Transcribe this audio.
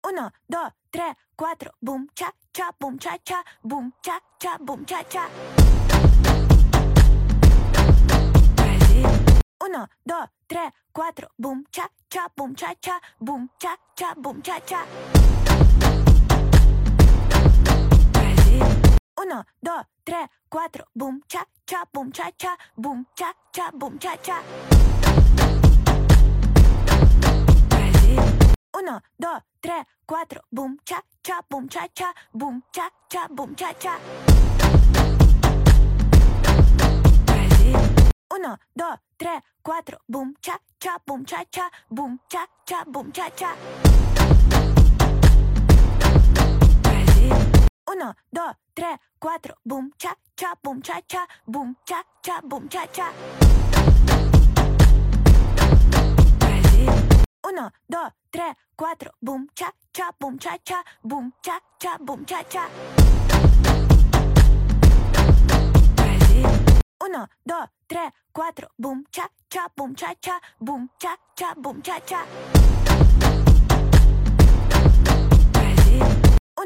Uno, dos, tres, cuatro, boom, cha, cha, boom, cha, cha, boom, cha, cha, boom, cha, cha. Uno, dos, tres, cuatro, boom, cha, cha, boom, cha, cha, boom, cha, cha, boom, cha, cha. Uno, dos, tres, cuatro, boom, cha, cha, boom, cha, cha, boom, cha, cha, boom, cha, cha. Uno, dos, tres, cuatro, boom, cha, cha, boom, cha, cha, boom, cha, cha, boom, cha, cha. Uno, dos, tres, cuatro, boom, cha, cha, boom, cha, cha, boom, cha, cha, boom, cha, cha. Uno, dos, tres, cuatro, boom, cha, cha, boom, cha, cha, boom, cha, cha, boom, cha, cha. Uno, dos, tres, cuatro, boom, cha, cha, boom, cha, cha, boom, cha, cha, boom, cha, cha. Uno, dos, tres, cuatro, boom, cha, cha, boom, cha, cha, boom, cha, cha, boom, cha, cha.